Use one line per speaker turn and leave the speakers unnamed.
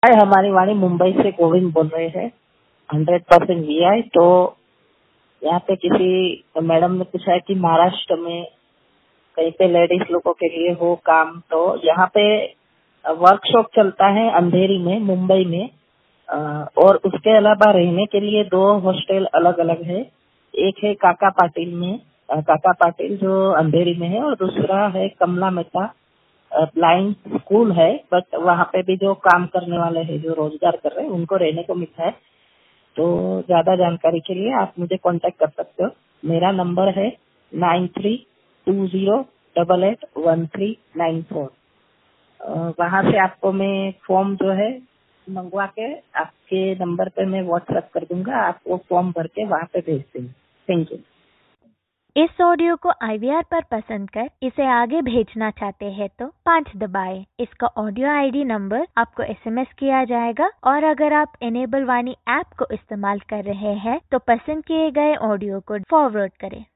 हाय, हमारी वाणी मुंबई से गोविंद बोल रहे हैं। 100% वीआई। तो यहाँ पे किसी मैडम ने पूछा है कि महाराष्ट्र में कहीं पे लेडीज लोगों के लिए हो काम, तो यहाँ पे वर्कशॉप चलता है अंधेरी में, मुंबई में। और उसके अलावा रहने के लिए 2 हॉस्टल अलग अलग है। एक है काका पाटिल में, काका पाटिल जो अंधेरी में है, और दूसरा है कमला मेहता ब्लाइंड स्कूल है। बट वहाँ पे भी जो काम करने वाले हैं, जो रोजगार कर रहे हैं, उनको रहने को मिलता है। तो ज्यादा जानकारी के लिए आप मुझे कांटेक्ट कर सकते हो। मेरा नंबर है 9320881394। वहाँ से आपको मैं फॉर्म जो है मंगवा के आपके नंबर पे मैं व्हाट्सएप कर दूंगा। आप वो फॉर्म भर के वहाँ पे भेज देंगे। Thank you.
इस ऑडियो को IVR पर पसंद कर इसे आगे भेजना चाहते हैं तो 5 दबाएं। इसका ऑडियो ID नंबर आपको SMS किया जाएगा, और अगर आप इनेबल वाणी ऐप को इस्तेमाल कर रहे हैं तो पसंद किए गए ऑडियो को फॉरवर्ड करें।